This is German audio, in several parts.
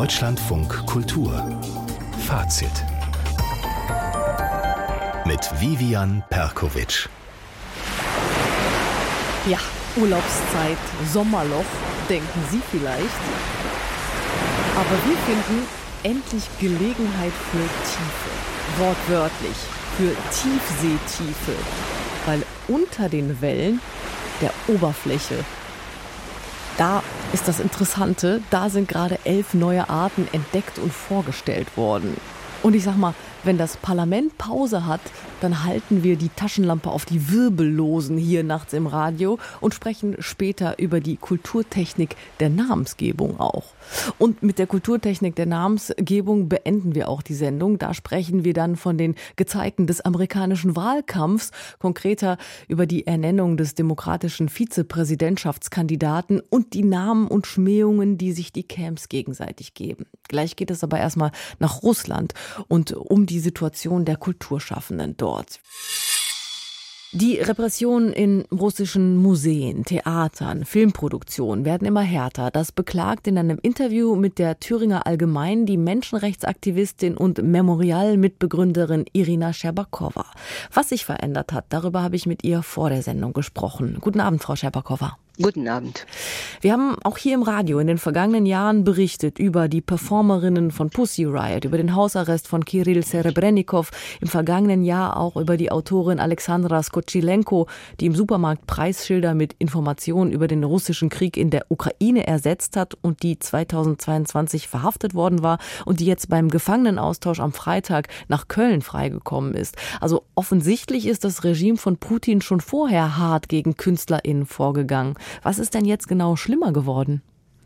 Deutschlandfunk Kultur Fazit mit Vivian Perkovic. Ja, Urlaubszeit, Sommerloch, denken Sie vielleicht. Aber wir finden endlich Gelegenheit für Tiefe. Wortwörtlich, für Tiefseetiefe. Weil unter den Wellen, der Oberfläche, da ist das Interessante, da sind gerade 11 neue Arten entdeckt und vorgestellt worden. Und ich sag mal, wenn das Parlament Pause hat, dann halten wir die Taschenlampe auf die Wirbellosen hier nachts im Radio und sprechen später über die Kulturtechnik der Namensgebung auch. Und mit der Kulturtechnik der Namensgebung beenden wir auch die Sendung. Da sprechen wir dann von den Gezeiten des amerikanischen Wahlkampfs, konkreter über die Ernennung des demokratischen Vizepräsidentschaftskandidaten und die Namen und Schmähungen, die sich die Camps gegenseitig geben. Gleich geht es aber erstmal nach Russland und um die Situation der Kulturschaffenden dort. Die Repressionen in russischen Museen, Theatern, Filmproduktionen werden immer härter. Das beklagt in einem Interview mit der Thüringer Allgemeinen die Menschenrechtsaktivistin und Memorial-Mitbegründerin Irina Scherbakowa. Was sich verändert hat, darüber habe ich mit ihr vor der Sendung gesprochen. Guten Abend, Frau Scherbakowa. Guten Abend. Wir haben auch hier im Radio in den vergangenen Jahren berichtet über die Performerinnen von Pussy Riot, über den Hausarrest von Kirill Serebrennikov, im vergangenen Jahr auch über die Autorin Alexandra Skočilenko, die im Supermarkt Preisschilder mit Informationen über den russischen Krieg in der Ukraine ersetzt hat und die 2022 verhaftet worden war und die jetzt beim Gefangenenaustausch am Freitag nach Köln freigekommen ist. Also offensichtlich ist das Regime von Putin schon vorher hart gegen KünstlerInnen vorgegangen. Was ist denn jetzt genau schlimmer geworden?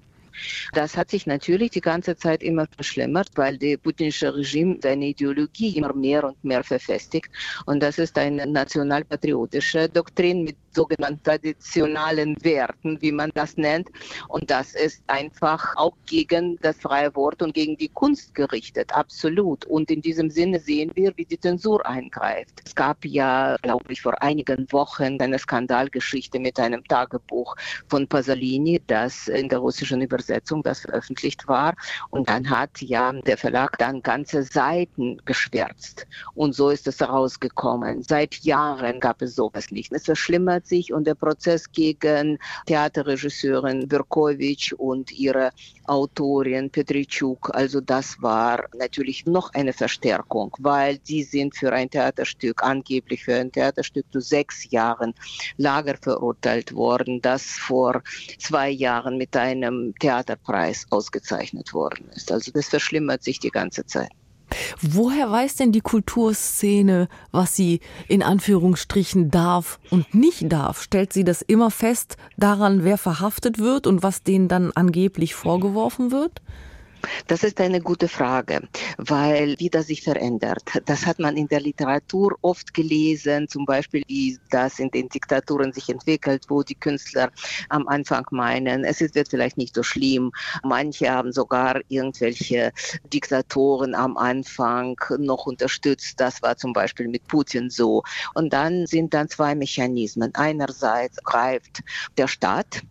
Das hat sich natürlich die ganze Zeit immer verschlimmert, weil das putinische Regime seine Ideologie immer mehr und mehr verfestigt. Und das ist eine nationalpatriotische Doktrin mit sogenannten traditionellen Werten, wie man das nennt. Und das ist einfach auch gegen das freie Wort und gegen die Kunst gerichtet, absolut. Und in diesem Sinne sehen wir, wie die Zensur eingreift. Es gab ja, glaube ich, vor einigen Wochen eine Skandalgeschichte mit einem Tagebuch von Pasolini, das in der russischen Übersetzung das veröffentlicht war. Und dann hat ja der Verlag dann ganze Seiten geschwärzt. Und so ist es herausgekommen. Seit Jahren gab es sowas nicht. Es verschlimmert sich und der Prozess gegen Theaterregisseurin Berkowitsch und ihre Autorin Petritschuk, also das war natürlich noch eine Verstärkung, weil die sind für ein Theaterstück, angeblich für ein Theaterstück zu 6 Jahren Lager verurteilt worden, das vor 2 Jahren mit einem Theaterpreis ausgezeichnet worden ist. Also das verschlimmert sich die ganze Zeit. Woher weiß denn die Kulturszene, was sie in Anführungsstrichen darf und nicht darf? Stellt sie das immer fest daran, wer verhaftet wird und was denen dann angeblich vorgeworfen wird? Das ist eine gute Frage, weil wie das sich verändert. Das hat man in der Literatur oft gelesen, zum Beispiel wie das in den Diktaturen sich entwickelt, wo die Künstler am Anfang meinen, es wird vielleicht nicht so schlimm. Manche haben sogar irgendwelche Diktatoren am Anfang noch unterstützt. Das war zum Beispiel mit Putin so. Und dann sind dann 2 Mechanismen. Einerseits greift der Staat,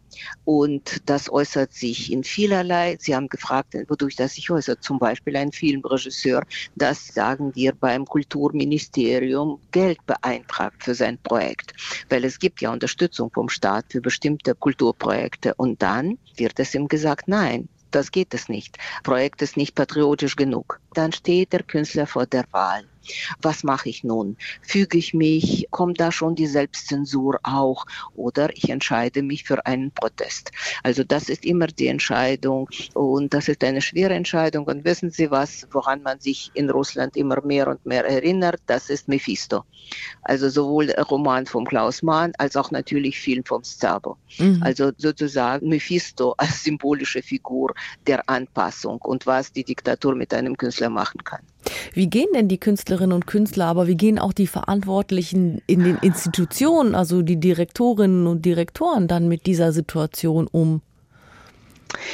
und das äußert sich in vielerlei. Sie haben gefragt, wodurch das sich äußert. Zum Beispiel ein Filmregisseur, das sagen wir beim Kulturministerium, Geld beantragt für sein Projekt. Weil es gibt ja Unterstützung vom Staat für bestimmte Kulturprojekte. Und dann wird es ihm gesagt, nein, das geht es nicht. Projekt ist nicht patriotisch genug. Dann steht der Künstler vor der Wahl. Was mache ich nun? Füge ich mich? Kommt da schon die Selbstzensur auch? Oder ich entscheide mich für einen Protest. Also das ist immer die Entscheidung und das ist eine schwere Entscheidung. Und wissen Sie was, woran man sich in Russland immer mehr und mehr erinnert? Das ist Mephisto. Also sowohl Roman von Klaus Mann als auch natürlich Film von Szabo. Also sozusagen Mephisto als symbolische Figur der Anpassung und was die Diktatur mit einem Künstler machen kann. Wie gehen denn die Künstlerinnen und Künstler, aber wie gehen auch die Verantwortlichen in den Institutionen, also die Direktorinnen und Direktoren dann mit dieser Situation um?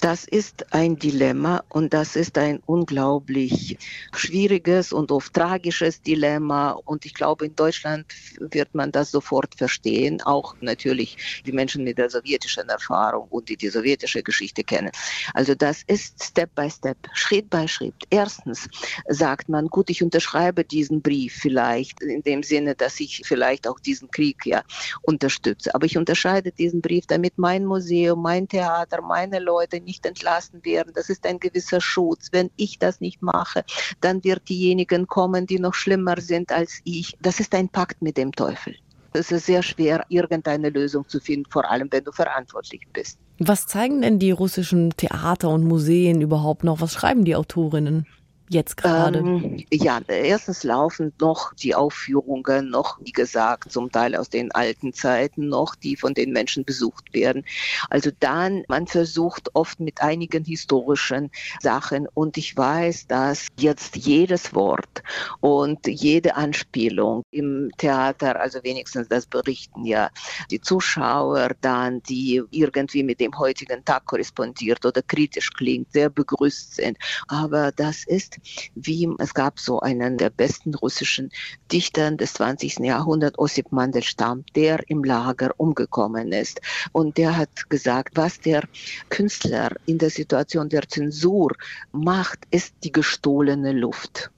Das ist ein Dilemma und das ist ein unglaublich schwieriges und oft tragisches Dilemma. Und ich glaube, in Deutschland wird man das sofort verstehen, auch natürlich die Menschen mit der sowjetischen Erfahrung und die sowjetische Geschichte kennen. Also das ist Step by Step, Schritt by Schritt. Erstens sagt man, gut, ich unterschreibe diesen Brief vielleicht in dem Sinne, dass ich vielleicht auch diesen Krieg unterstütze. Aber ich unterscheide diesen Brief, damit mein Museum, mein Theater, meine Leute nicht entlassen werden. Das ist ein gewisser Schutz. Wenn ich das nicht mache, dann wird diejenigen kommen, die noch schlimmer sind als ich. Das ist ein Pakt mit dem Teufel. Es ist sehr schwer, irgendeine Lösung zu finden, vor allem wenn du verantwortlich bist. Was zeigen denn die russischen Theater und Museen überhaupt noch? Was schreiben die Autorinnen jetzt gerade? Erstens laufen noch die Aufführungen, noch, wie gesagt, zum Teil aus den alten Zeiten noch, die von den Menschen besucht werden. Also dann, man versucht oft mit einigen historischen Sachen und ich weiß, dass jetzt jedes Wort und jede Anspielung im Theater, also wenigstens das berichten ja die Zuschauer dann, die irgendwie mit dem heutigen Tag korrespondiert oder kritisch klingt, sehr begrüßt sind. Aber das ist es gab so einen der besten russischen Dichter des 20. Jahrhunderts, Ossip Mandelstam, der im Lager umgekommen ist. Und der hat gesagt, was der Künstler in der Situation der Zensur macht, ist die gestohlene Luft.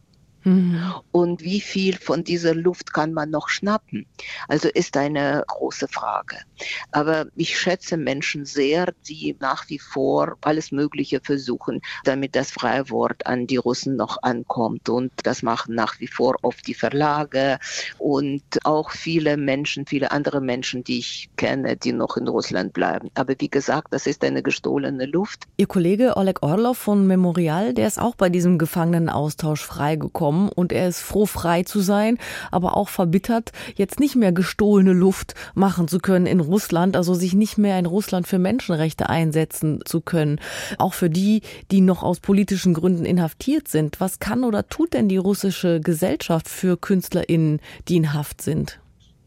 Und wie viel von dieser Luft kann man noch schnappen? Also ist eine große Frage. Aber ich schätze Menschen sehr, die nach wie vor alles Mögliche versuchen, damit das freie Wort an die Russen noch ankommt. Und das machen nach wie vor oft die Verlage und auch viele andere Menschen, die ich kenne, die noch in Russland bleiben. Aber wie gesagt, das ist eine gestohlene Luft. Ihr Kollege Oleg Orlov von Memorial, der ist auch bei diesem Gefangenenaustausch freigekommen. Und er ist froh, frei zu sein, aber auch verbittert, jetzt nicht mehr gestohlene Luft machen zu können in Russland, also sich nicht mehr in Russland für Menschenrechte einsetzen zu können. Auch für die, die noch aus politischen Gründen inhaftiert sind. Was kann oder tut denn die russische Gesellschaft für KünstlerInnen, die in Haft sind?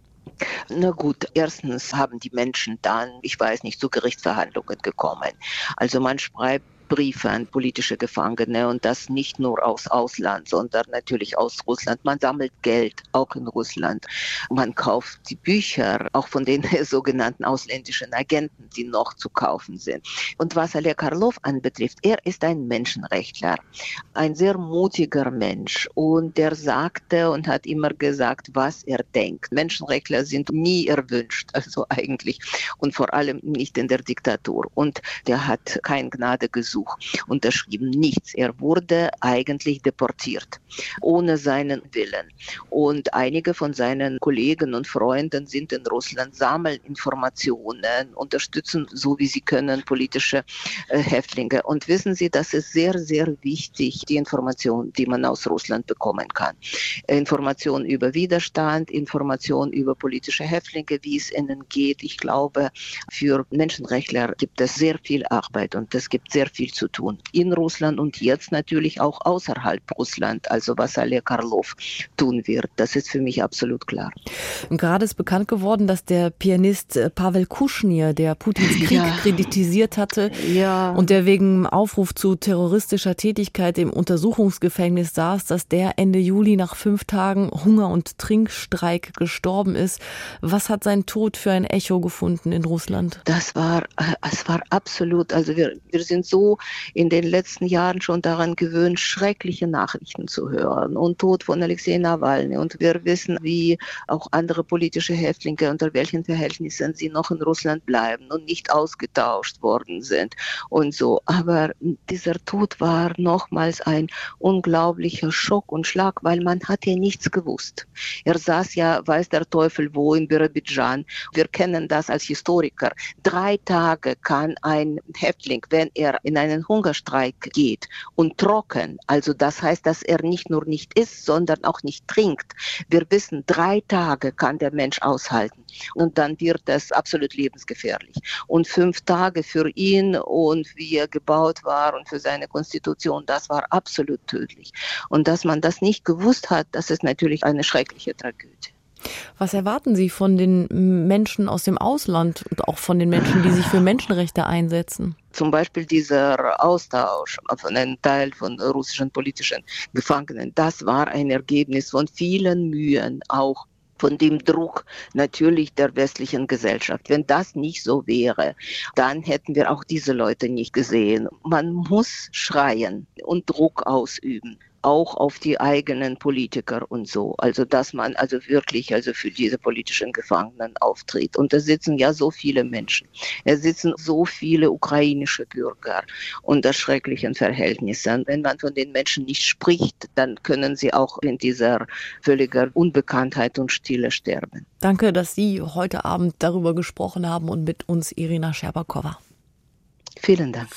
Na gut, erstens haben die Menschen dann, ich weiß nicht, zu Gerichtsverhandlungen gekommen. Also man schreibt Briefe an politische Gefangene und das nicht nur aus Ausland, sondern natürlich aus Russland. Man sammelt Geld, auch in Russland. Man kauft die Bücher, auch von den sogenannten ausländischen Agenten, die noch zu kaufen sind. Und was Oleg Orlov anbetrifft, er ist ein Menschenrechtler, ein sehr mutiger Mensch und der sagte und hat immer gesagt, was er denkt. Menschenrechtler sind nie erwünscht, also eigentlich und vor allem nicht in der Diktatur. Und der hat keine Gnade gesucht. Unterschrieben, nichts. Er wurde eigentlich deportiert, ohne seinen Willen. Und einige von seinen Kollegen und Freunden sind in Russland, sammeln Informationen, unterstützen, so wie sie können, politische Häftlinge. Und wissen Sie, das ist sehr, sehr wichtig, die Information, die man aus Russland bekommen kann. Information über Widerstand, Information über politische Häftlinge, wie es ihnen geht. Ich glaube, für Menschenrechtler gibt es sehr viel Arbeit und es gibt sehr viel zu tun. In Russland und jetzt natürlich auch außerhalb Russland, also was Oleg Orlov tun wird. Das ist für mich absolut klar. Gerade ist bekannt geworden, dass der Pianist Pawel Kuschnir, der Putins Krieg kritisiert hatte und der wegen Aufruf zu terroristischer Tätigkeit im Untersuchungsgefängnis saß, dass der Ende Juli nach 5 Tagen Hunger- und Trinkstreik gestorben ist. Was hat sein Tod für ein Echo gefunden in Russland? Es war absolut, also wir sind so in den letzten Jahren schon daran gewöhnt, schreckliche Nachrichten zu hören und Tod von Alexei Nawalny. Und wir wissen, wie auch andere politische Häftlinge, unter welchen Verhältnissen sie noch in Russland bleiben und nicht ausgetauscht worden sind und so. Aber dieser Tod war nochmals ein unglaublicher Schock und Schlag, weil man hat ja nichts gewusst. Er saß ja, weiß der Teufel wo, in Birobidzhan. Wir kennen das als Historiker. 3 Tage kann ein Häftling, wenn er in einen Hungerstreik geht und trocken, also das heißt, dass er nicht nur nicht isst, sondern auch nicht trinkt. Wir wissen, 3 Tage kann der Mensch aushalten und dann wird es absolut lebensgefährlich. Und 5 Tage für ihn und wie er gebaut war und für seine Konstitution, das war absolut tödlich. Und dass man das nicht gewusst hat, das ist natürlich eine schreckliche Tragödie. Was erwarten Sie von den Menschen aus dem Ausland und auch von den Menschen, die sich für Menschenrechte einsetzen? Zum Beispiel dieser Austausch von einem Teil von russischen politischen Gefangenen, das war ein Ergebnis von vielen Mühen, auch von dem Druck natürlich der westlichen Gesellschaft. Wenn das nicht so wäre, dann hätten wir auch diese Leute nicht gesehen. Man muss schreien und Druck ausüben, auch auf die eigenen Politiker und so. Also dass man also wirklich für diese politischen Gefangenen auftritt. Und da sitzen ja so viele Menschen. Es sitzen so viele ukrainische Bürger unter schrecklichen Verhältnissen. Wenn man von den Menschen nicht spricht, dann können sie auch in dieser völliger Unbekanntheit und Stille sterben. Danke, dass Sie heute Abend darüber gesprochen haben und mit uns Irina Scherbakowa. Vielen Dank.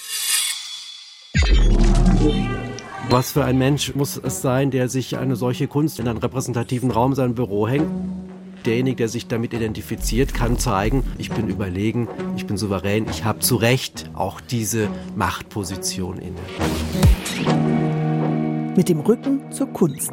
Was für ein Mensch muss es sein, der sich eine solche Kunst in einen repräsentativen Raum in seinem Büro hängt? Derjenige, der sich damit identifiziert, kann zeigen, ich bin überlegen, ich bin souverän, ich habe zu Recht auch diese Machtposition inne. Mit dem Rücken zur Kunst.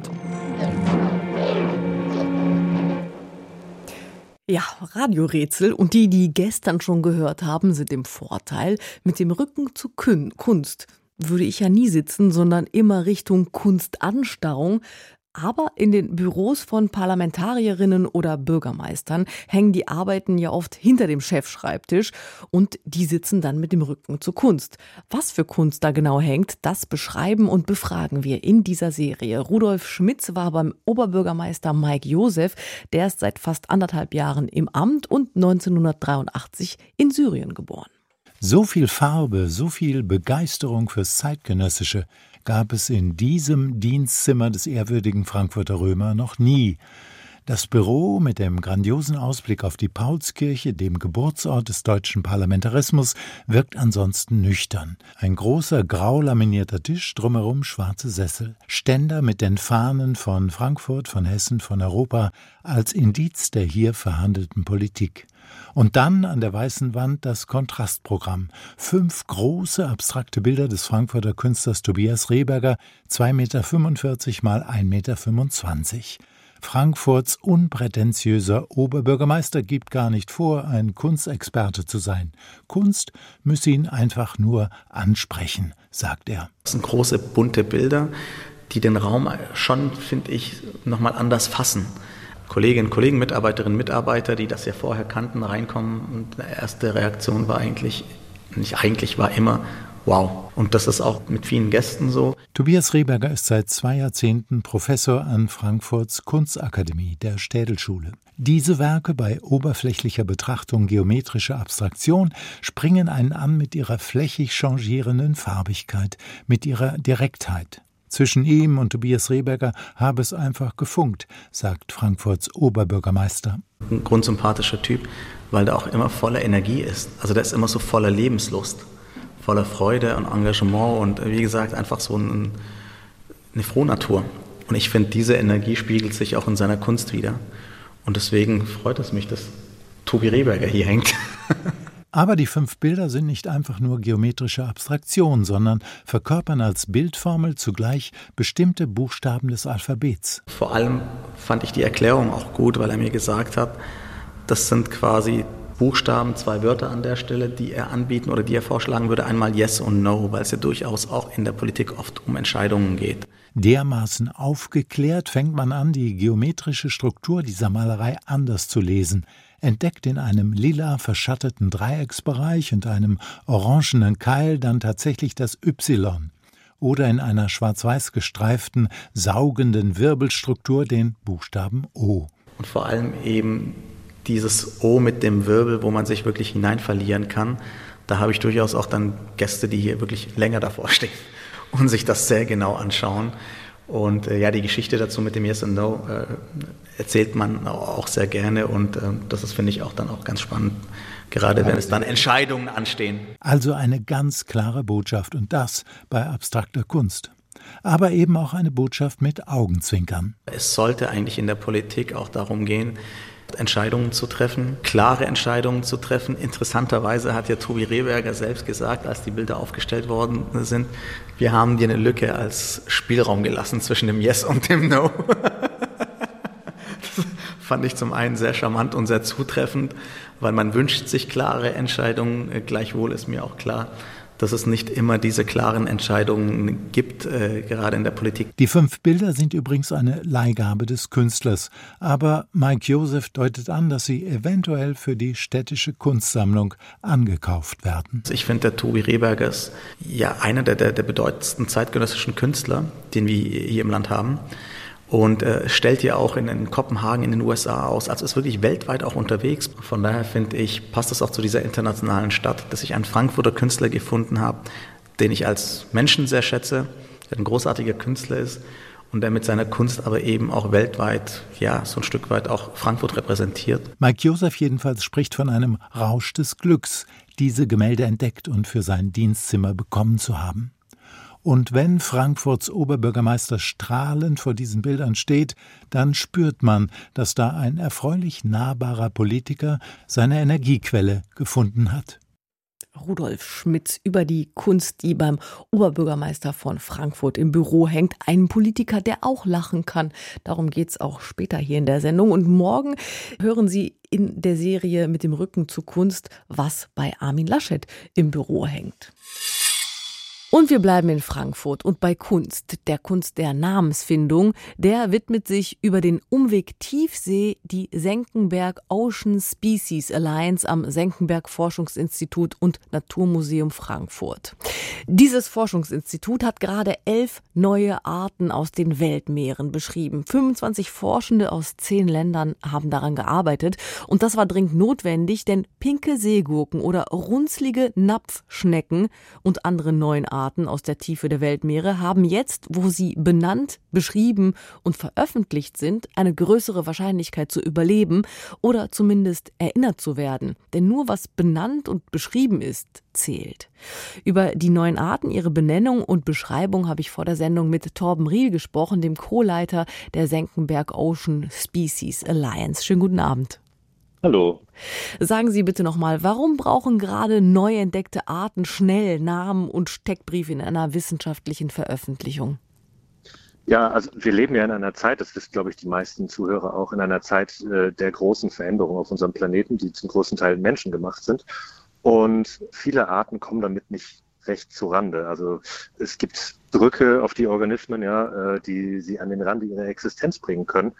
Ja, Radiorätsel und die gestern schon gehört haben, sind im Vorteil. Mit dem Rücken zur Kunst würde ich ja nie sitzen, sondern immer Richtung Kunstanstarrung. Aber in den Büros von Parlamentarierinnen oder Bürgermeistern hängen die Arbeiten ja oft hinter dem Chefschreibtisch und die sitzen dann mit dem Rücken zur Kunst. Was für Kunst da genau hängt, das beschreiben und befragen wir in dieser Serie. Rudolf Schmitz war beim Oberbürgermeister Mike Joseph, der ist seit fast 1,5 Jahren im Amt und 1983 in Syrien geboren. So viel Farbe, so viel Begeisterung fürs Zeitgenössische gab es in diesem Dienstzimmer des ehrwürdigen Frankfurter Römer noch nie. Das Büro mit dem grandiosen Ausblick auf die Paulskirche, dem Geburtsort des deutschen Parlamentarismus, wirkt ansonsten nüchtern. Ein großer grau laminierter Tisch, drumherum schwarze Sessel, Ständer mit den Fahnen von Frankfurt, von Hessen, von Europa, als Indiz der hier verhandelten Politik. Und dann an der weißen Wand das Kontrastprogramm. 5 große abstrakte Bilder des Frankfurter Künstlers Tobias Rehberger, 2,45 Meter mal 1,25 Meter. Frankfurts unprätentiöser Oberbürgermeister gibt gar nicht vor, ein Kunstexperte zu sein. Kunst müsse ihn einfach nur ansprechen, sagt er. Das sind große, bunte Bilder, die den Raum schon, finde ich, nochmal anders fassen. Kolleginnen, Kollegen, Mitarbeiterinnen, Mitarbeiter, die das ja vorher kannten, reinkommen und die erste Reaktion war war immer wow. Und das ist auch mit vielen Gästen so. Tobias Rehberger ist seit 2 Jahrzehnten Professor an Frankfurts Kunstakademie, der Städelschule. Diese Werke bei oberflächlicher Betrachtung geometrischer Abstraktion springen einen an mit ihrer flächig changierenden Farbigkeit, mit ihrer Direktheit. Zwischen ihm und Tobias Rehberger habe es einfach gefunkt, sagt Frankfurts Oberbürgermeister. Ein grundsympathischer Typ, weil der auch immer voller Energie ist. Also der ist immer so voller Lebenslust, voller Freude und Engagement und wie gesagt einfach so eine Frohnatur. Und ich finde, diese Energie spiegelt sich auch in seiner Kunst wider. Und deswegen freut es mich, dass Tobi Rehberger hier hängt. Aber die 5 Bilder sind nicht einfach nur geometrische Abstraktion, sondern verkörpern als Bildformel zugleich bestimmte Buchstaben des Alphabets. Vor allem fand ich die Erklärung auch gut, weil er mir gesagt hat, das sind quasi Buchstaben, 2 Wörter an der Stelle, die er anbieten oder die er vorschlagen würde. Einmal Yes und No, weil es ja durchaus auch in der Politik oft um Entscheidungen geht. Dermaßen aufgeklärt fängt man an, die geometrische Struktur dieser Malerei anders zu lesen. Entdeckt in einem lila verschatteten Dreiecksbereich und einem orangenen Keil dann tatsächlich das Y oder in einer schwarz-weiß gestreiften, saugenden Wirbelstruktur den Buchstaben O. Und vor allem eben dieses O mit dem Wirbel, wo man sich wirklich hineinverlieren kann. Da habe ich durchaus auch dann Gäste, die hier wirklich länger davor stehen und sich das sehr genau anschauen. Und die Geschichte dazu mit dem Yes and No erzählt man auch sehr gerne und das ist, finde ich, auch dann auch ganz spannend, gerade wenn es dann Entscheidungen anstehen. Also eine ganz klare Botschaft und das bei abstrakter Kunst. Aber eben auch eine Botschaft mit Augenzwinkern. Es sollte eigentlich in der Politik auch darum gehen, Entscheidungen zu treffen, klare Entscheidungen zu treffen. Interessanterweise hat ja Tobi Rehberger selbst gesagt, als die Bilder aufgestellt worden sind, wir haben dir eine Lücke als Spielraum gelassen zwischen dem Yes und dem No. Das fand ich zum einen sehr charmant und sehr zutreffend, weil man wünscht sich klare Entscheidungen. Gleichwohl ist mir auch klar, dass es nicht immer diese klaren Entscheidungen gibt, gerade in der Politik. Die 5 Bilder sind übrigens eine Leihgabe des Künstlers. Aber Mike Joseph deutet an, dass sie eventuell für die städtische Kunstsammlung angekauft werden. Ich finde, der Tobi Rehberger ist ja einer der bedeutendsten zeitgenössischen Künstler, den wir hier im Land haben. Und stellt ja auch in Kopenhagen in den USA aus. Also ist wirklich weltweit auch unterwegs. Von daher finde ich, passt es auch zu dieser internationalen Stadt, dass ich einen Frankfurter Künstler gefunden habe, den ich als Menschen sehr schätze, der ein großartiger Künstler ist und der mit seiner Kunst aber eben auch weltweit, ja, so ein Stück weit auch Frankfurt repräsentiert. Mike Joseph jedenfalls spricht von einem Rausch des Glücks, diese Gemälde entdeckt und für sein Dienstzimmer bekommen zu haben. Und wenn Frankfurts Oberbürgermeister strahlend vor diesen Bildern steht, dann spürt man, dass da ein erfreulich nahbarer Politiker seine Energiequelle gefunden hat. Rudolf Schmitz über die Kunst, die beim Oberbürgermeister von Frankfurt im Büro hängt. Ein Politiker, der auch lachen kann. Darum geht's auch später hier in der Sendung. Und morgen hören Sie in der Serie Mit dem Rücken zur Kunst, was bei Armin Laschet im Büro hängt. Und wir bleiben in Frankfurt und bei Kunst der Namensfindung. Der widmet sich über den Umweg Tiefsee die Senckenberg Ocean Species Alliance am Senckenberg Forschungsinstitut und Naturmuseum Frankfurt. Dieses Forschungsinstitut hat gerade 11 neue Arten aus den Weltmeeren beschrieben. 25 Forschende aus 10 Ländern haben daran gearbeitet. Und das war dringend notwendig, denn pinke Seegurken oder runzlige Napfschnecken und andere neuen Arten aus der Tiefe der Weltmeere haben jetzt, wo sie benannt, beschrieben und veröffentlicht sind, eine größere Wahrscheinlichkeit zu überleben oder zumindest erinnert zu werden. Denn nur was benannt und beschrieben ist, zählt. Über die neuen Arten, ihre Benennung und Beschreibung habe ich vor der Sendung mit Torben Riehl gesprochen, dem Co-Leiter der Senckenberg Ocean Species Alliance. Schönen guten Abend. Hallo. Sagen Sie bitte nochmal, warum brauchen gerade neu entdeckte Arten schnell Namen und Steckbriefe in einer wissenschaftlichen Veröffentlichung? Ja, also wir leben ja in einer Zeit, das wissen, glaube ich, die meisten Zuhörer auch, in einer Zeit der großen Veränderung auf unserem Planeten, die zum großen Teil menschengemacht sind. Und viele Arten kommen damit nicht recht zurande. Also es gibt Drücke auf die Organismen, ja, die sie an den Rand ihrer Existenz bringen können.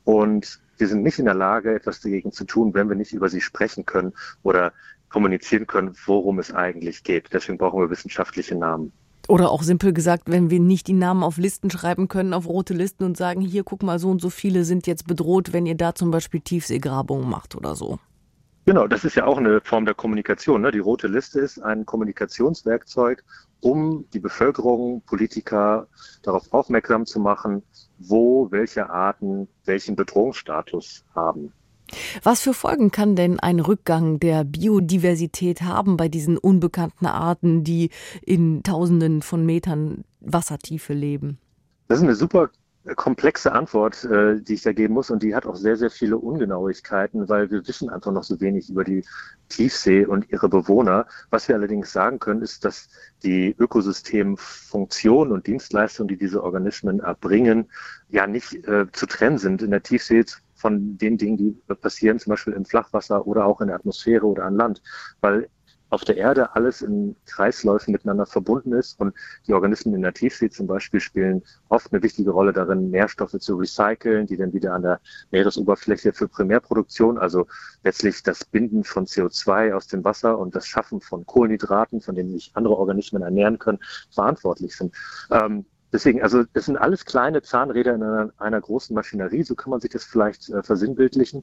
Und wir sind nicht in der Lage, etwas dagegen zu tun, wenn wir nicht über sie sprechen können oder kommunizieren können, worum es eigentlich geht. Deswegen brauchen wir wissenschaftliche Namen. Oder auch simpel gesagt, wenn wir nicht die Namen auf Listen schreiben können, auf rote Listen und sagen, hier, guck mal, so und so viele sind jetzt bedroht, wenn ihr da zum Beispiel Tiefseegrabungen macht oder so. Genau, das ist ja auch eine Form der Kommunikation, ne? Die rote Liste ist ein Kommunikationswerkzeug, um die Bevölkerung, Politiker darauf aufmerksam zu machen, wo welche Arten welchen Bedrohungsstatus haben. Was für Folgen kann denn ein Rückgang der Biodiversität haben bei diesen unbekannten Arten, die in Tausenden von Metern Wassertiefe leben? Das ist eine super komplexe Antwort, die ich da geben muss, und die hat auch sehr, sehr viele Ungenauigkeiten, weil wir wissen einfach noch so wenig über die Tiefsee und ihre Bewohner. Was wir allerdings sagen können, ist, dass die Ökosystemfunktionen und Dienstleistungen, die diese Organismen erbringen, ja nicht zu trennen sind in der Tiefsee von den Dingen, die passieren, zum Beispiel im Flachwasser oder auch in der Atmosphäre oder an Land, weil auf der Erde alles in Kreisläufen miteinander verbunden ist, und die Organismen in der Tiefsee zum Beispiel spielen oft eine wichtige Rolle darin, Nährstoffe zu recyceln, die dann wieder an der Meeresoberfläche für Primärproduktion, also letztlich das Binden von CO2 aus dem Wasser und das Schaffen von Kohlenhydraten, von denen sich andere Organismen ernähren können, verantwortlich sind. Deswegen, also das sind alles kleine Zahnräder in einer großen Maschinerie, so kann man sich das vielleicht versinnbildlichen.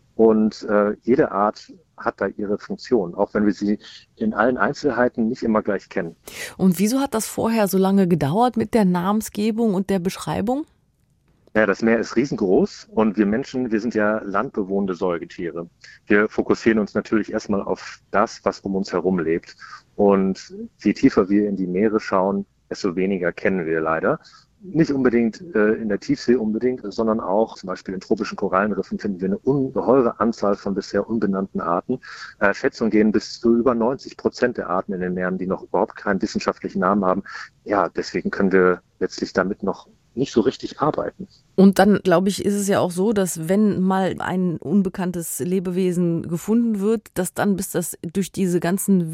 Und jede Art hat da ihre Funktion, auch wenn wir sie in allen Einzelheiten nicht immer gleich kennen. Und wieso hat das vorher so lange gedauert mit der Namensgebung und der Beschreibung? Ja, das Meer ist riesengroß und wir Menschen, wir sind ja landbewohnende Säugetiere. Wir fokussieren uns natürlich erstmal auf das, was um uns herum lebt. Und je tiefer wir in die Meere schauen, desto weniger kennen wir leider. Nicht unbedingt in der Tiefsee unbedingt, sondern auch zum Beispiel in tropischen Korallenriffen finden wir eine ungeheure Anzahl von bisher unbenannten Arten. Schätzungen gehen bis zu über 90% der Arten in den Meeren, die noch überhaupt keinen wissenschaftlichen Namen haben. Ja, deswegen können wir letztlich damit noch nicht so richtig arbeiten. Und dann, glaube ich, ist es ja auch so, dass wenn mal ein unbekanntes Lebewesen gefunden wird, dass dann, bis das durch diese ganzen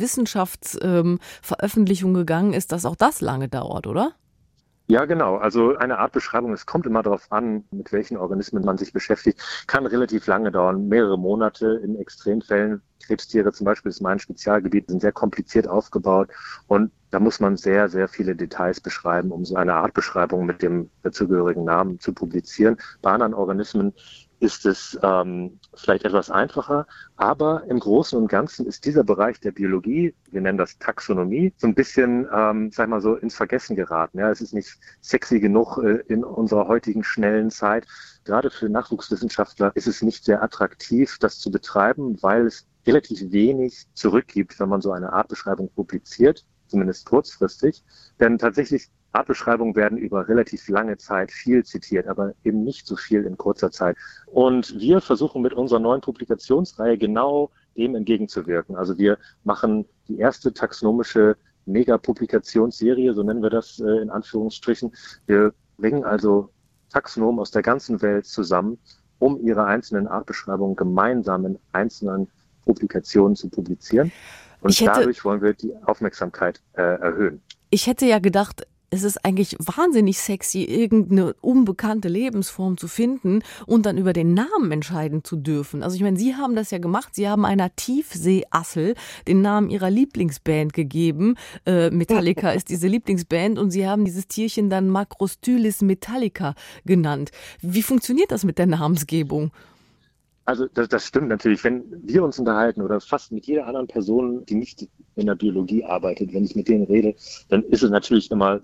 Wissenschaftsveröffentlichungen gegangen ist, dass auch das lange dauert, oder? Ja, genau. Also eine Artbeschreibung, es kommt immer darauf an, mit welchen Organismen man sich beschäftigt, kann relativ lange dauern, mehrere Monate in Extremfällen. Krebstiere zum Beispiel ist mein Spezialgebiet, sind sehr kompliziert aufgebaut und da muss man sehr, sehr viele Details beschreiben, um so eine Artbeschreibung mit dem dazugehörigen Namen zu publizieren. Bei anderen Organismen ist es vielleicht etwas einfacher, aber im Großen und Ganzen ist dieser Bereich der Biologie, wir nennen das Taxonomie, so ein bisschen, ins Vergessen geraten. Ja, es ist nicht sexy genug in unserer heutigen schnellen Zeit. Gerade für Nachwuchswissenschaftler ist es nicht sehr attraktiv, das zu betreiben, weil es relativ wenig zurückgibt, wenn man so eine Artbeschreibung publiziert, zumindest kurzfristig. Denn tatsächlich Artbeschreibungen werden über relativ lange Zeit viel zitiert, aber eben nicht so viel in kurzer Zeit. Und wir versuchen mit unserer neuen Publikationsreihe genau dem entgegenzuwirken. Also wir machen die erste taxonomische Mega-Publikationsserie, so nennen wir das in Anführungsstrichen. Wir bringen also Taxonomen aus der ganzen Welt zusammen, um ihre einzelnen Artbeschreibungen gemeinsam in einzelnen Publikationen zu publizieren. Und dadurch wollen wir die Aufmerksamkeit erhöhen. Ich hätte ja gedacht, es ist eigentlich wahnsinnig sexy, irgendeine unbekannte Lebensform zu finden und dann über den Namen entscheiden zu dürfen. Also ich meine, Sie haben das ja gemacht. Sie haben einer Tiefseeassel den Namen Ihrer Lieblingsband gegeben. Metallica ist diese Lieblingsband und Sie haben dieses Tierchen dann Macrostylis metallica genannt. Wie funktioniert das mit der Namensgebung? Also das stimmt natürlich. Wenn wir uns unterhalten oder fast mit jeder anderen Person, die nicht in der Biologie arbeitet, wenn ich mit denen rede, dann ist es natürlich immer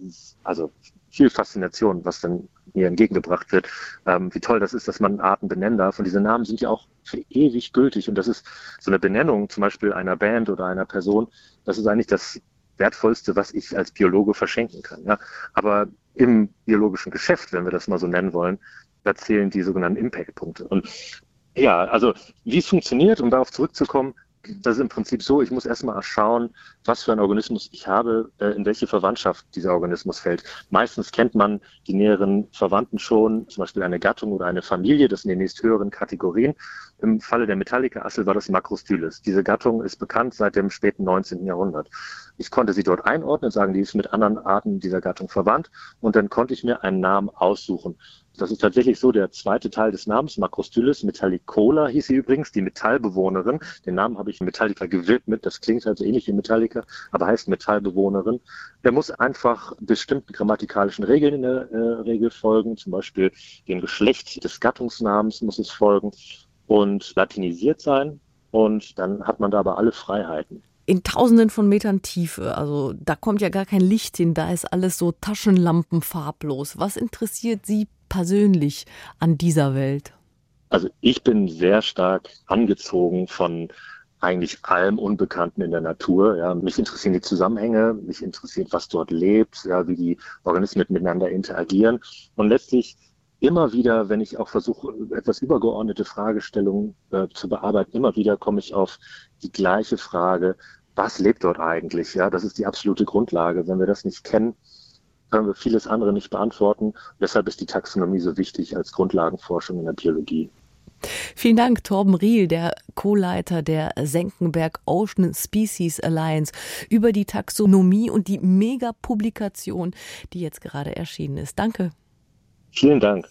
viel Faszination, was dann mir entgegengebracht wird, wie toll das ist, dass man Arten benennen darf. Und diese Namen sind ja auch für ewig gültig. Und das ist so eine Benennung zum Beispiel einer Band oder einer Person, das ist eigentlich das Wertvollste, was ich als Biologe verschenken kann. Ja? Aber im biologischen Geschäft, wenn wir das mal so nennen wollen, da zählen die sogenannten Impact-Punkte. Und ja, also wie es funktioniert, um darauf zurückzukommen, das ist im Prinzip so, ich muss erstmal schauen, was für einen Organismus ich habe, in welche Verwandtschaft dieser Organismus fällt. Meistens kennt man die näheren Verwandten schon, zum Beispiel eine Gattung oder eine Familie, das sind die nächsthöheren Kategorien. Im Falle der Metallica-Assel war das Macrostylis. Diese Gattung ist bekannt seit dem späten 19. Jahrhundert. Ich konnte sie dort einordnen, sagen, die ist mit anderen Arten dieser Gattung verwandt und dann konnte ich mir einen Namen aussuchen. Das ist tatsächlich so, der zweite Teil des Namens, Macrostylis metallicola hieß sie übrigens, die Metallbewohnerin. Den Namen habe ich Metallica gewidmet, das klingt halt so ähnlich wie Metallica, aber heißt Metallbewohnerin. Der muss einfach bestimmten grammatikalischen Regeln in der Regel folgen, zum Beispiel dem Geschlecht des Gattungsnamens muss es folgen und latinisiert sein und dann hat man da aber alle Freiheiten. In Tausenden von Metern Tiefe, also da kommt ja gar kein Licht hin, da ist alles so taschenlampenfarblos. Was interessiert Sie persönlich an dieser Welt? Also ich bin sehr stark angezogen von eigentlich allem Unbekannten in der Natur. Ja, mich interessieren die Zusammenhänge, mich interessiert, was dort lebt, ja, wie die Organismen miteinander interagieren. Und letztlich immer wieder, wenn ich auch versuche, etwas übergeordnete Fragestellungen zu bearbeiten, immer wieder komme ich auf die gleiche Frage, was lebt dort eigentlich? Ja, das ist die absolute Grundlage. Wenn wir das nicht kennen, können wir vieles andere nicht beantworten. Deshalb ist die Taxonomie so wichtig als Grundlagenforschung in der Biologie. Vielen Dank, Torben Riehl, der Co-Leiter der Senckenberg Ocean Species Alliance, über die Taxonomie und die Mega-Publikation, die jetzt gerade erschienen ist. Danke. Vielen Dank.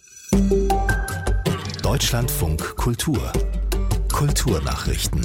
Deutschlandfunk Kultur. Kulturnachrichten.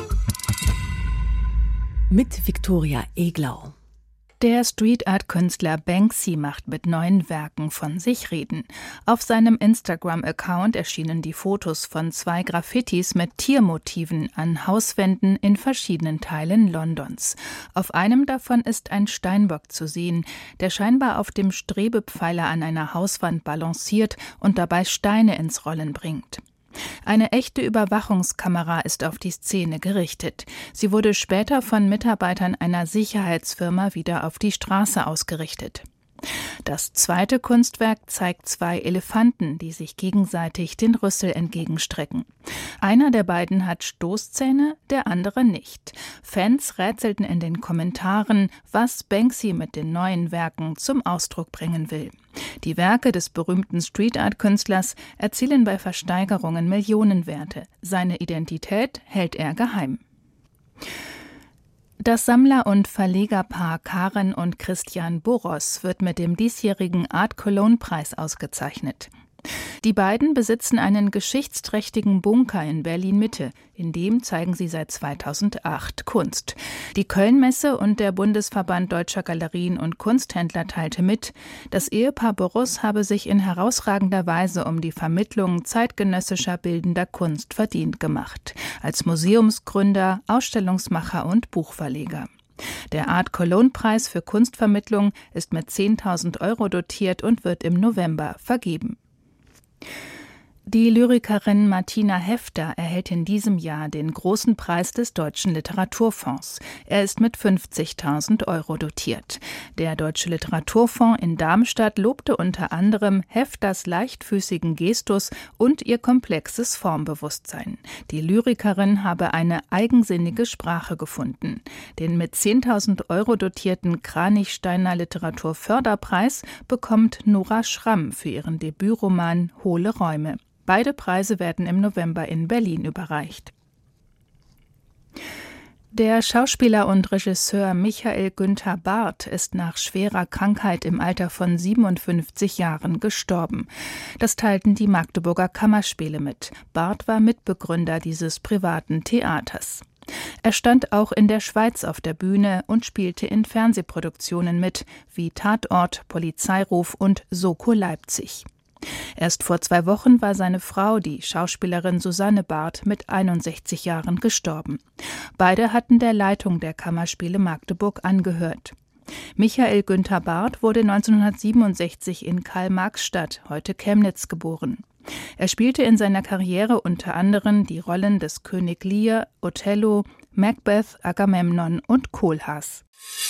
Mit Viktoria Eglau. Der Street-Art-Künstler Banksy macht mit neuen Werken von sich reden. Auf seinem Instagram-Account erschienen die Fotos von 2 Graffitis mit Tiermotiven an Hauswänden in verschiedenen Teilen Londons. Auf einem davon ist ein Steinbock zu sehen, der scheinbar auf dem Strebepfeiler an einer Hauswand balanciert und dabei Steine ins Rollen bringt. Eine echte Überwachungskamera ist auf die Szene gerichtet. Sie wurde später von Mitarbeitern einer Sicherheitsfirma wieder auf die Straße ausgerichtet. Das zweite Kunstwerk zeigt 2 Elefanten, die sich gegenseitig den Rüssel entgegenstrecken. Einer der beiden hat Stoßzähne, der andere nicht. Fans rätselten in den Kommentaren, was Banksy mit den neuen Werken zum Ausdruck bringen will. Die Werke des berühmten Street-Art-Künstlers erzielen bei Versteigerungen Millionenwerte. Seine Identität hält er geheim. Das Sammler- und Verlegerpaar Karen und Christian Boros wird mit dem diesjährigen Art Cologne-Preis ausgezeichnet. Die beiden besitzen einen geschichtsträchtigen Bunker in Berlin-Mitte. In dem zeigen sie seit 2008 Kunst. Die Köln-Messe und der Bundesverband Deutscher Galerien und Kunsthändler teilte mit, das Ehepaar Boros habe sich in herausragender Weise um die Vermittlung zeitgenössischer bildender Kunst verdient gemacht. Als Museumsgründer, Ausstellungsmacher und Buchverleger. Der Art Cologne-Preis für Kunstvermittlung ist mit 10.000 € dotiert und wird im November vergeben. Die Lyrikerin Martina Hefter erhält in diesem Jahr den großen Preis des Deutschen Literaturfonds. Er ist mit 50.000 € dotiert. Der Deutsche Literaturfonds in Darmstadt lobte unter anderem Hefters leichtfüßigen Gestus und ihr komplexes Formbewusstsein. Die Lyrikerin habe eine eigensinnige Sprache gefunden. Den mit 10.000 € dotierten Kranichsteiner Literaturförderpreis bekommt Nora Schramm für ihren Debütroman Hohle Räume. Beide Preise werden im November in Berlin überreicht. Der Schauspieler und Regisseur Michael Günther Barth ist nach schwerer Krankheit im Alter von 57 Jahren gestorben. Das teilten die Magdeburger Kammerspiele mit. Barth war Mitbegründer dieses privaten Theaters. Er stand auch in der Schweiz auf der Bühne und spielte in Fernsehproduktionen mit, wie Tatort, Polizeiruf und Soko Leipzig. Erst vor 2 Wochen war seine Frau, die Schauspielerin Susanne Barth, mit 61 Jahren gestorben. Beide hatten der Leitung der Kammerspiele Magdeburg angehört. Michael Günther Barth wurde 1967 in Karl-Marx-Stadt, heute Chemnitz, geboren. Er spielte in seiner Karriere unter anderem die Rollen des König Lear, Othello, Macbeth, Agamemnon und Kohlhaas.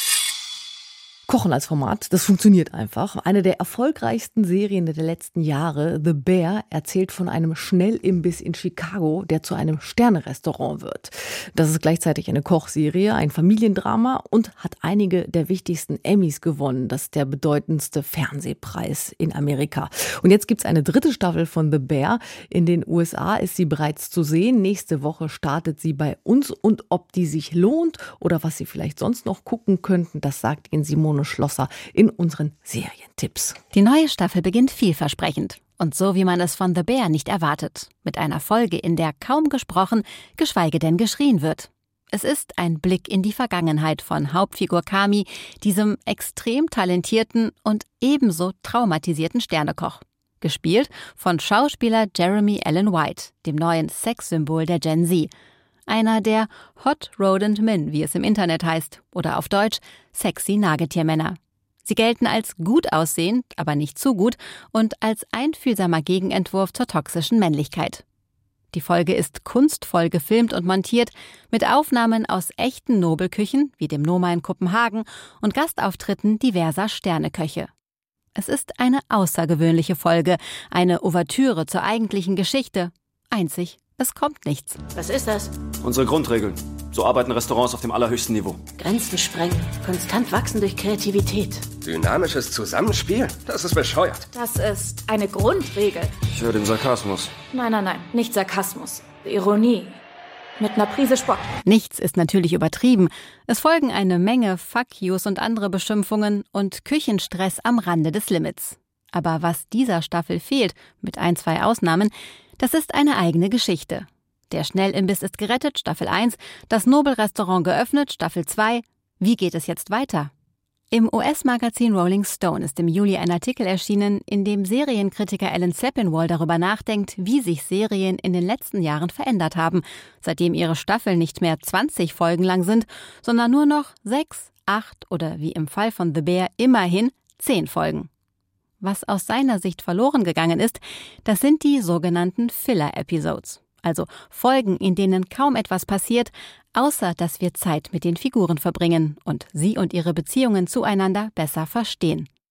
Kochen als Format, das funktioniert einfach. Eine der erfolgreichsten Serien der letzten Jahre, The Bear, erzählt von einem Schnellimbiss in Chicago, der zu einem Sterne-Restaurant wird. Das ist gleichzeitig eine Kochserie, ein Familiendrama und hat einige der wichtigsten Emmys gewonnen. Das ist der bedeutendste Fernsehpreis in Amerika. Und jetzt gibt's eine 3. Staffel von The Bear. In den USA ist sie bereits zu sehen. Nächste Woche startet sie bei uns. Und ob die sich lohnt oder was Sie vielleicht sonst noch gucken könnten, das sagt Ihnen Simone Schlosser in unseren Serientipps. Die neue Staffel beginnt vielversprechend. Und so, wie man es von The Bear nicht erwartet. Mit einer Folge, in der kaum gesprochen, geschweige denn geschrien wird. Es ist ein Blick in die Vergangenheit von Hauptfigur Kami, diesem extrem talentierten und ebenso traumatisierten Sternekoch. Gespielt von Schauspieler Jeremy Allen White, dem neuen Sexsymbol der Gen Z. Einer der Hot Rodent Men, wie es im Internet heißt, oder auf Deutsch sexy Nagetiermänner. Sie gelten als gut aussehend, aber nicht zu gut und als einfühlsamer Gegenentwurf zur toxischen Männlichkeit. Die Folge ist kunstvoll gefilmt und montiert, mit Aufnahmen aus echten Nobelküchen, wie dem Noma in Kopenhagen, und Gastauftritten diverser Sterneköche. Es ist eine außergewöhnliche Folge, eine Ouvertüre zur eigentlichen Geschichte. Einzig, es kommt nichts. Was ist das? Unsere Grundregeln. So arbeiten Restaurants auf dem allerhöchsten Niveau. Grenzen sprengen, konstant wachsen durch Kreativität. Dynamisches Zusammenspiel? Das ist bescheuert. Das ist eine Grundregel. Ich höre den Sarkasmus. Nein, nicht Sarkasmus. Ironie. Mit einer Prise Spott. Nichts ist natürlich übertrieben. Es folgen eine Menge Fuck-Yous und andere Beschimpfungen und Küchenstress am Rande des Limits. Aber was dieser Staffel fehlt, mit 1, 2 Ausnahmen, das ist eine eigene Geschichte. Der Schnellimbiss ist gerettet, Staffel 1, das Nobelrestaurant geöffnet, Staffel 2. Wie geht es jetzt weiter? Im US-Magazin Rolling Stone ist im Juli ein Artikel erschienen, in dem Serienkritiker Alan Sepinwall darüber nachdenkt, wie sich Serien in den letzten Jahren verändert haben, seitdem ihre Staffeln nicht mehr 20 Folgen lang sind, sondern nur noch 6, 8 oder wie im Fall von The Bear immerhin 10 Folgen. Was aus seiner Sicht verloren gegangen ist, das sind die sogenannten Filler-Episodes. Also Folgen, in denen kaum etwas passiert, außer dass wir Zeit mit den Figuren verbringen und sie und ihre Beziehungen zueinander besser verstehen.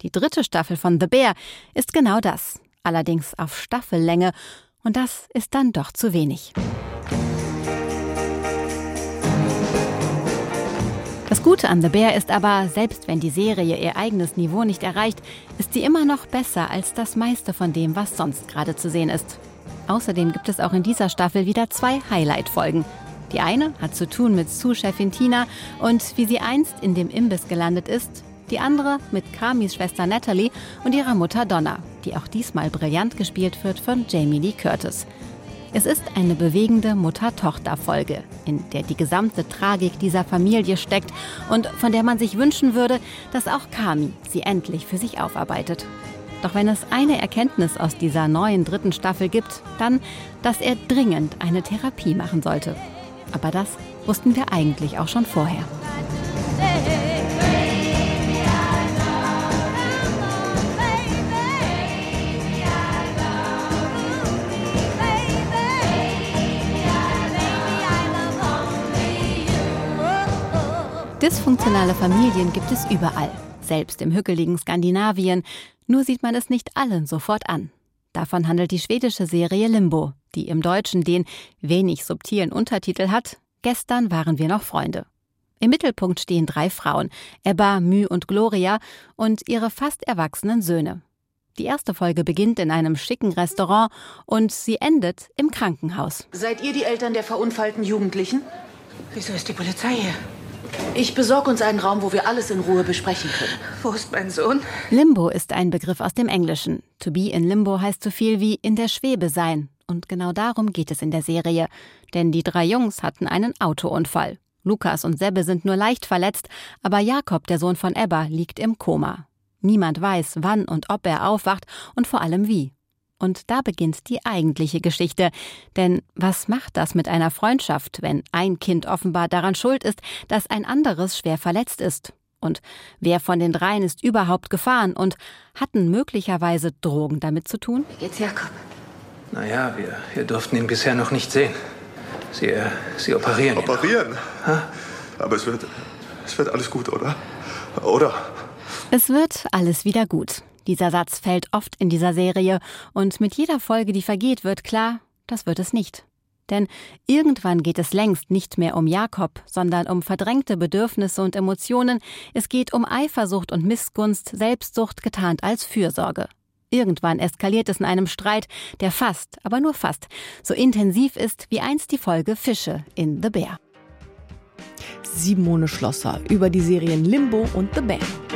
Die 3. Staffel von The Bear ist genau das, allerdings auf Staffellänge, und das ist dann doch zu wenig. Das Gute an The Bear ist aber, selbst wenn die Serie ihr eigenes Niveau nicht erreicht, ist sie immer noch besser als das meiste von dem, was sonst gerade zu sehen ist. Außerdem gibt es auch in dieser Staffel wieder 2 Highlight-Folgen. Die eine hat zu tun mit Sous-Chefin Tina und wie sie einst in dem Imbiss gelandet ist. Die andere mit Carmys Schwester Natalie und ihrer Mutter Donna, die auch diesmal brillant gespielt wird von Jamie Lee Curtis. Es ist eine bewegende Mutter-Tochter-Folge, in der die gesamte Tragik dieser Familie steckt und von der man sich wünschen würde, dass auch Carmy sie endlich für sich aufarbeitet. Doch wenn es eine Erkenntnis aus dieser neuen 3. Staffel gibt, dann, dass er dringend eine Therapie machen sollte. Aber das wussten wir eigentlich auch schon vorher. Dysfunktionale Familien gibt es überall, selbst im hügeligen Skandinavien, nur sieht man es nicht allen sofort an. Davon handelt die schwedische Serie Limbo, die im Deutschen den wenig subtilen Untertitel hat: Gestern waren wir noch Freunde. Im Mittelpunkt stehen 3 Frauen, Ebba, My und Gloria, und ihre fast erwachsenen Söhne. Die erste Folge beginnt in einem schicken Restaurant und sie endet im Krankenhaus. Seid ihr die Eltern der verunfallten Jugendlichen? Wieso ist die Polizei hier? Ich besorge uns einen Raum, wo wir alles in Ruhe besprechen können. Wo ist mein Sohn? Limbo ist ein Begriff aus dem Englischen. To be in Limbo heißt so viel wie in der Schwebe sein. Und genau darum geht es in der Serie. Denn die 3 Jungs hatten einen Autounfall. Lukas und Sebbe sind nur leicht verletzt, aber Jakob, der Sohn von Ebba, liegt im Koma. Niemand weiß, wann und ob er aufwacht und vor allem wie. Und da beginnt die eigentliche Geschichte. Denn was macht das mit einer Freundschaft, wenn ein Kind offenbar daran schuld ist, dass ein anderes schwer verletzt ist? Und wer von den 3 ist überhaupt gefahren und hatten möglicherweise Drogen damit zu tun? Wie geht's Jakob? Naja, wir durften ihn bisher noch nicht sehen. Sie operieren ihn. Operieren? Aber es wird alles gut, oder? Oder? Es wird alles wieder gut. Dieser Satz fällt oft in dieser Serie und mit jeder Folge, die vergeht, wird klar, das wird es nicht. Denn irgendwann geht es längst nicht mehr um Jakob, sondern um verdrängte Bedürfnisse und Emotionen. Es geht um Eifersucht und Missgunst, Selbstsucht getarnt als Fürsorge. Irgendwann eskaliert es in einem Streit, der fast, aber nur fast, so intensiv ist wie einst die Folge Fische in The Bear. Simone Schlosser über die Serien Limbo und The Bear.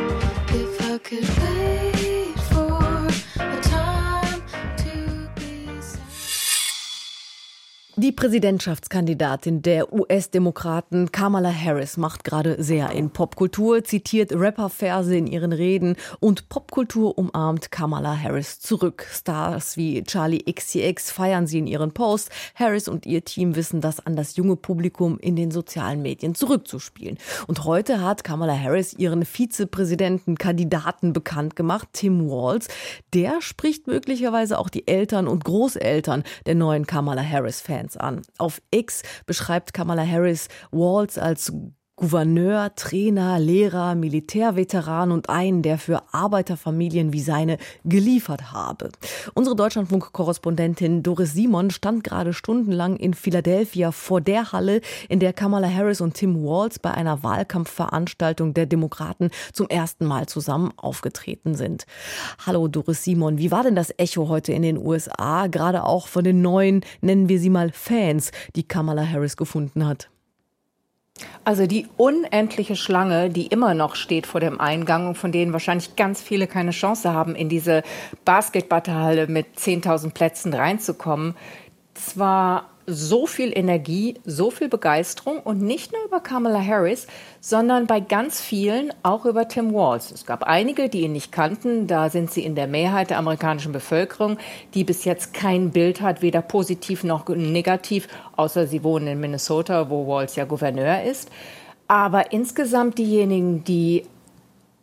Die Präsidentschaftskandidatin der US-Demokraten Kamala Harris macht gerade sehr in Popkultur, zitiert Rapperverse in ihren Reden und Popkultur umarmt Kamala Harris zurück. Stars wie Charli XCX feiern sie in ihren Posts. Harris und ihr Team wissen das an das junge Publikum in den sozialen Medien zurückzuspielen. Und heute hat Kamala Harris ihren Vizepräsidentenkandidaten bekannt gemacht, Tim Walz. Der spricht möglicherweise auch die Eltern und Großeltern der neuen Kamala Harris-Fans an. Auf X beschreibt Kamala Harris Walz als Gouverneur, Trainer, Lehrer, Militärveteran und einen, der für Arbeiterfamilien wie seine geliefert habe. Unsere Deutschlandfunk-Korrespondentin Doris Simon stand gerade stundenlang in Philadelphia vor der Halle, in der Kamala Harris und Tim Walz bei einer Wahlkampfveranstaltung der Demokraten zum ersten Mal zusammen aufgetreten sind. Hallo Doris Simon, wie war denn das Echo heute in den USA, gerade auch von den neuen, nennen wir sie mal Fans, die Kamala Harris gefunden hat? Also die unendliche Schlange, die immer noch steht vor dem Eingang und von denen wahrscheinlich ganz viele keine Chance haben, in diese Basketballhalle mit 10.000 Plätzen reinzukommen. Das war so viel Energie, so viel Begeisterung und nicht nur über Kamala Harris, sondern bei ganz vielen auch über Tim Walz. Es gab einige, die ihn nicht kannten, da sind sie in der Mehrheit der amerikanischen Bevölkerung, die bis jetzt kein Bild hat, weder positiv noch negativ, außer sie wohnen in Minnesota, wo Walz ja Gouverneur ist. Aber insgesamt diejenigen, die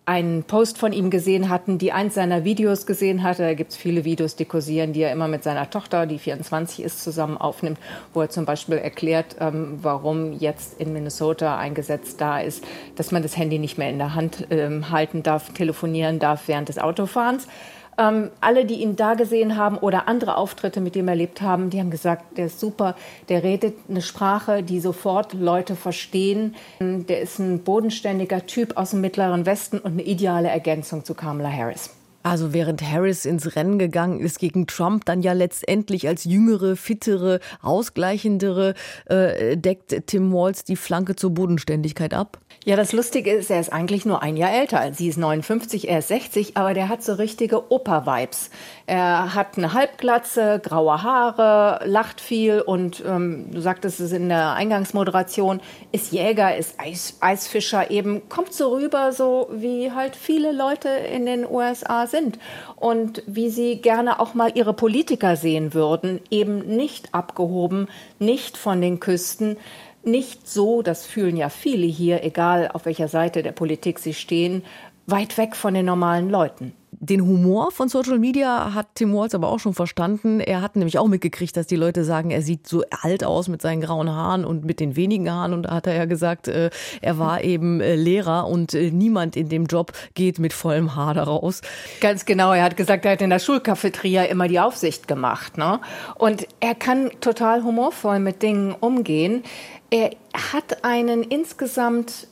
einen Post von ihm gesehen hatten, die eins seiner Videos gesehen hatte. Da gibt es viele Videos, die kursieren, die er immer mit seiner Tochter, die 24 ist, zusammen aufnimmt, wo er zum Beispiel erklärt, warum jetzt in Minnesota ein Gesetz da ist, dass man das Handy nicht mehr in der Hand halten darf, telefonieren darf während des Autofahrens. Alle, die ihn da gesehen haben oder andere Auftritte mit ihm erlebt haben, die haben gesagt, der ist super, der redet eine Sprache, die sofort Leute verstehen. Der ist ein bodenständiger Typ aus dem Mittleren Westen und eine ideale Ergänzung zu Kamala Harris. Also während Harris ins Rennen gegangen ist gegen Trump, dann ja letztendlich als jüngere, fittere, ausgleichendere, deckt Tim Walz die Flanke zur Bodenständigkeit ab? Ja, das Lustige ist, er ist eigentlich nur ein Jahr älter. Sie ist 59, er ist 60, aber der hat so richtige Opa-Vibes. Er hat eine Halbglatze, graue Haare, lacht viel und du sagtest es in der Eingangsmoderation, ist Jäger, ist Eisfischer eben, kommt so rüber, so wie halt viele Leute in den USA sind und wie sie gerne auch mal ihre Politiker sehen würden, eben nicht abgehoben, nicht von den Küsten, nicht so, das fühlen ja viele hier, egal auf welcher Seite der Politik sie stehen, weit weg von den normalen Leuten. Den Humor von Social Media hat Tim Walz aber auch schon verstanden. Er hat nämlich auch mitgekriegt, dass die Leute sagen, er sieht so alt aus mit seinen grauen Haaren und mit den wenigen Haaren. Und da hat er ja gesagt, er war eben Lehrer und niemand in dem Job geht mit vollem Haar da raus. Ganz genau, er hat gesagt, er hat in der Schulcafeteria immer die Aufsicht gemacht, ne? Und er kann total humorvoll mit Dingen umgehen. Er hat einen insgesamt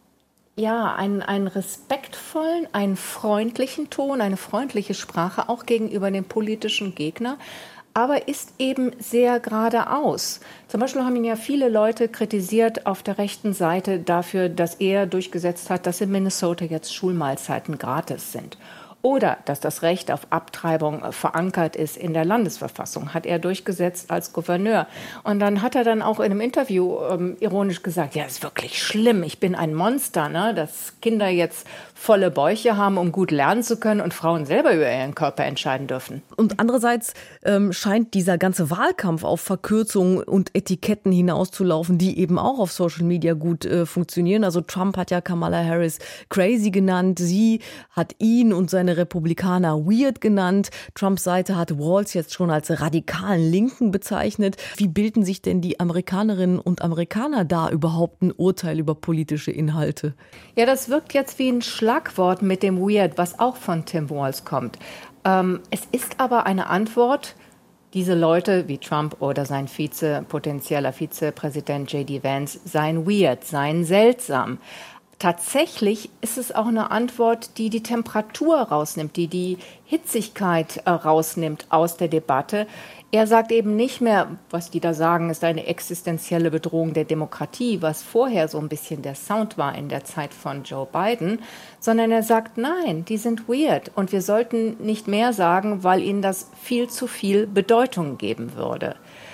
einen respektvollen, einen freundlichen Ton, eine freundliche Sprache, auch gegenüber dem politischen Gegner, aber ist eben sehr geradeaus. Zum Beispiel haben ihn ja viele Leute kritisiert auf der rechten Seite dafür, dass er durchgesetzt hat, dass in Minnesota jetzt Schulmahlzeiten gratis sind. Oder dass das Recht auf Abtreibung verankert ist in der Landesverfassung, hat er durchgesetzt als Gouverneur. Und dann hat er dann auch in einem Interview ironisch gesagt, ja, ist wirklich schlimm, ich bin ein Monster, ne? Dass Kinder jetzt volle Bäuche haben, um gut lernen zu können und Frauen selber über ihren Körper entscheiden dürfen. Und andererseits scheint dieser ganze Wahlkampf auf Verkürzungen und Etiketten hinauszulaufen, die eben auch auf Social Media gut funktionieren. Also Trump hat ja Kamala Harris crazy genannt, sie hat ihn und seine Republikaner weird genannt. Trumps Seite hat Walz jetzt schon als radikalen Linken bezeichnet. Wie bilden sich denn die Amerikanerinnen und Amerikaner da überhaupt ein Urteil über politische Inhalte? Ja, das wirkt jetzt wie ein Schlagwort mit dem Weird, was auch von Tim Walz kommt. Es ist aber eine Antwort, diese Leute wie Trump oder sein potenzieller Vizepräsident J.D. Vance seien weird, seien seltsam. Tatsächlich ist es auch eine Antwort, die die Temperatur rausnimmt, die die Hitzigkeit rausnimmt aus der Debatte. Er sagt eben nicht mehr, was die da sagen, ist eine existenzielle Bedrohung der Demokratie, was vorher so ein bisschen der Sound war in der Zeit von Joe Biden, sondern er sagt, nein, die sind weird und wir sollten nicht mehr sagen, weil ihnen das viel zu viel Bedeutung geben würde.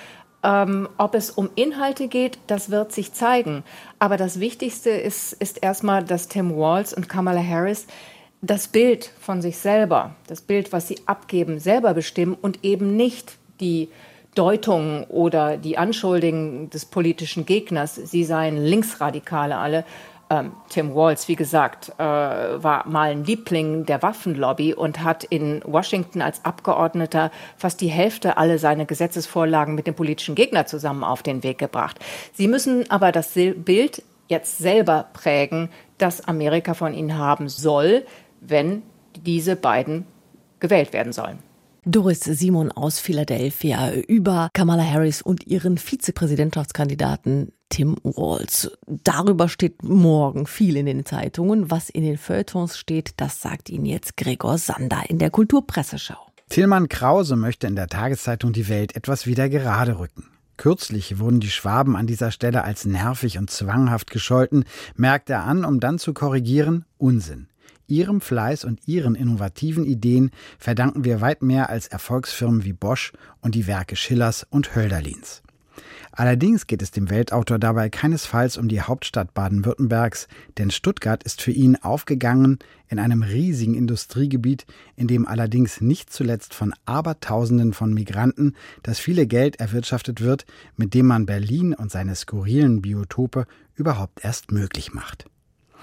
Ob es um Inhalte geht, das wird sich zeigen. Aber das Wichtigste ist erstmal, dass Tim Walz und Kamala Harris das Bild von sich selber, das Bild, was sie abgeben, selber bestimmen und eben nicht die Deutungen oder die Anschuldigungen des politischen Gegners. Sie seien Linksradikale alle. Tim Walz, wie gesagt, war mal ein Liebling der Waffenlobby und hat in Washington als Abgeordneter fast die Hälfte aller seiner Gesetzesvorlagen mit dem politischen Gegner zusammen auf den Weg gebracht. Sie müssen aber das Bild jetzt selber prägen, das Amerika von ihnen haben soll, wenn diese beiden gewählt werden sollen. Doris Simon aus Philadelphia über Kamala Harris und ihren Vizepräsidentschaftskandidaten Tim Walz. Darüber steht morgen viel in den Zeitungen. Was in den Feuilletons steht, das sagt Ihnen jetzt Gregor Sander in der Kulturpresseschau. Tilman Krause möchte in der Tageszeitung Die Welt etwas wieder gerade rücken. Kürzlich wurden die Schwaben an dieser Stelle als nervig und zwanghaft gescholten, merkt er an, um dann zu korrigieren, Unsinn. Ihrem Fleiß und ihren innovativen Ideen verdanken wir weit mehr als Erfolgsfirmen wie Bosch und die Werke Schillers und Hölderlins. Allerdings geht es dem Weltautor dabei keinesfalls um die Hauptstadt Baden-Württembergs, denn Stuttgart ist für ihn aufgegangen in einem riesigen Industriegebiet, in dem allerdings nicht zuletzt von Abertausenden von Migranten das viele Geld erwirtschaftet wird, mit dem man Berlin und seine skurrilen Biotope überhaupt erst möglich macht.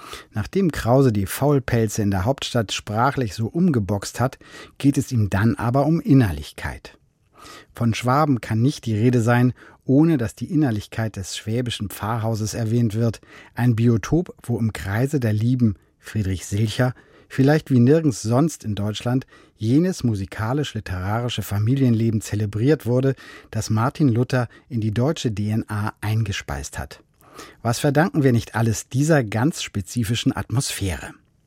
Nachdem Krause die Faulpelze in der Hauptstadt sprachlich so umgeboxt hat, geht es ihm dann aber um Innerlichkeit. Von Schwaben kann nicht die Rede sein, ohne dass die Innerlichkeit des schwäbischen Pfarrhauses erwähnt wird, ein Biotop, wo im Kreise der Lieben Friedrich Silcher vielleicht wie nirgends sonst in Deutschland jenes musikalisch-literarische Familienleben zelebriert wurde, das Martin Luther in die deutsche DNA eingespeist hat. Was verdanken wir nicht alles dieser ganz spezifischen Atmosphäre?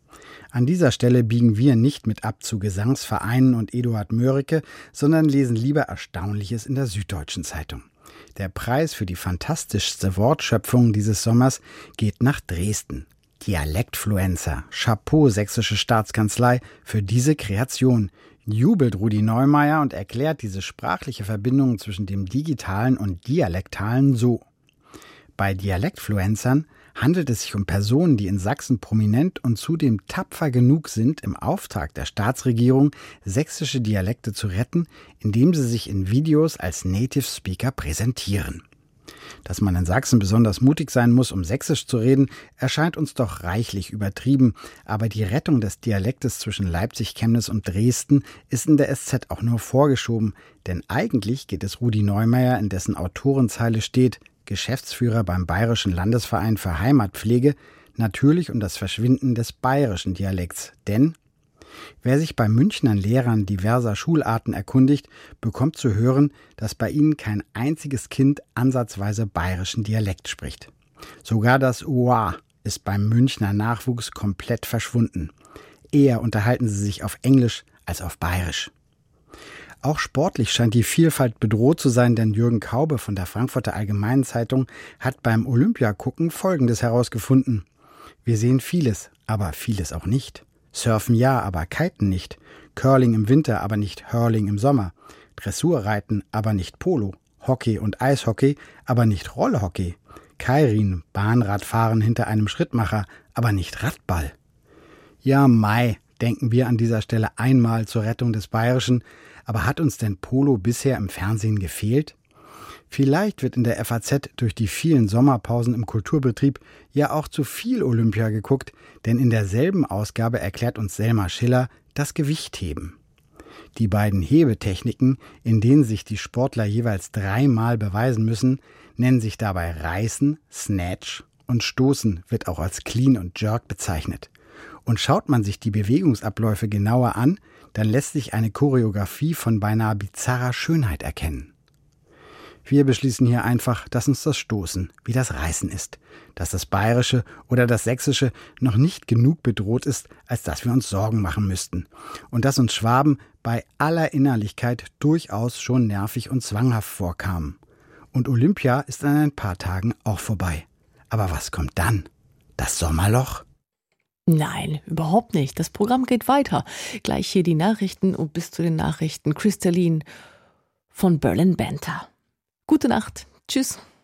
An dieser Stelle biegen wir nicht mit ab zu Gesangsvereinen und Eduard Mörike, sondern lesen lieber Erstaunliches in der Süddeutschen Zeitung. Der Preis für die fantastischste Wortschöpfung dieses Sommers geht nach Dresden. Dialektfluencer, Chapeau Sächsische Staatskanzlei für diese Kreation, jubelt Rudi Neumeier und erklärt diese sprachliche Verbindung zwischen dem Digitalen und Dialektalen so. Bei Dialektfluencern handelt es sich um Personen, die in Sachsen prominent und zudem tapfer genug sind, im Auftrag der Staatsregierung sächsische Dialekte zu retten, indem sie sich in Videos als Native Speaker präsentieren. Dass man in Sachsen besonders mutig sein muss, um Sächsisch zu reden, erscheint uns doch reichlich übertrieben, aber die Rettung des Dialektes zwischen Leipzig, Chemnitz und Dresden ist in der SZ auch nur vorgeschoben, denn eigentlich geht es Rudi Neumeier, in dessen Autorenzeile steht, Geschäftsführer beim Bayerischen Landesverein für Heimatpflege, natürlich um das Verschwinden des bayerischen Dialekts. Denn wer sich bei Münchnern Lehrern diverser Schularten erkundigt, bekommt zu hören, dass bei ihnen kein einziges Kind ansatzweise bayerischen Dialekt spricht. Sogar das Oa ist beim Münchner Nachwuchs komplett verschwunden. Eher unterhalten sie sich auf Englisch als auf Bayerisch. Auch sportlich scheint die Vielfalt bedroht zu sein, denn Jürgen Kaube von der Frankfurter Allgemeinen Zeitung hat beim Olympiagucken Folgendes herausgefunden. Wir sehen vieles, aber vieles auch nicht. Surfen ja, aber Kiten nicht. Curling im Winter, aber nicht Hurling im Sommer. Dressurreiten, aber nicht Polo. Hockey und Eishockey, aber nicht Rollhockey. Kairin, Bahnradfahren hinter einem Schrittmacher, aber nicht Radball. Ja, Mai, denken wir an dieser Stelle einmal zur Rettung des Bayerischen. Aber hat uns denn Polo bisher im Fernsehen gefehlt? Vielleicht wird in der FAZ durch die vielen Sommerpausen im Kulturbetrieb ja auch zu viel Olympia geguckt, denn in derselben Ausgabe erklärt uns Selma Schiller das Gewichtheben. Die beiden Hebetechniken, in denen sich die Sportler jeweils 3-mal beweisen müssen, nennen sich dabei Reißen, Snatch und Stoßen, wird auch als Clean und Jerk bezeichnet. Und schaut man sich die Bewegungsabläufe genauer an, dann lässt sich eine Choreografie von beinahe bizarrer Schönheit erkennen. Wir beschließen hier einfach, dass uns das Stoßen wie das Reißen ist, dass das Bayerische oder das Sächsische noch nicht genug bedroht ist, als dass wir uns Sorgen machen müssten und dass uns Schwaben bei aller Innerlichkeit durchaus schon nervig und zwanghaft vorkamen. Und Olympia ist in ein paar Tagen auch vorbei. Aber was kommt dann? Das Sommerloch? Nein, überhaupt nicht. Das Programm geht weiter. Gleich hier die Nachrichten und bis zu den Nachrichten Crystalline von Berlin Benter. Gute Nacht. Tschüss.